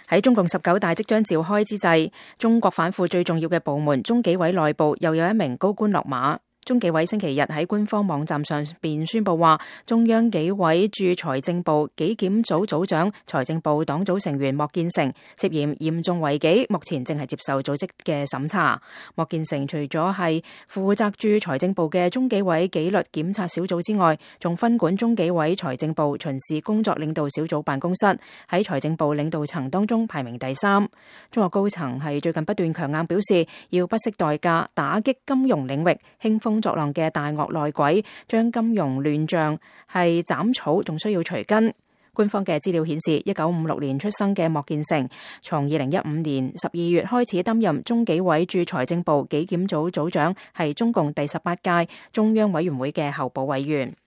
喺中共19大即將召開之際，中國反腐最重要嘅部門中紀委內部又有一名高官落馬。中紀委星期日喺官方網站上邊宣布話，中央紀委駐財政部紀檢組組長、財政部黨組成員莫建成涉嫌嚴重違紀，目前正係接受組織嘅審查。莫建成除咗係負責駐財政部嘅中紀委紀律檢察小組之外，仲分管中紀委財政部巡視工作領導小組辦公室，喺財政部領導層當中排名第3。中國高層係最近不斷強硬表示，要不惜代價打擊金融領域興風作浪嘅大鱷內鬼，將金融亂象係斬草，仲需要除根。官方嘅資料顯示，1956年出生嘅莫建成，從2015年12月開始擔任中紀委駐財政部紀檢組組長，係中共第18屆中央委員會嘅候補委員。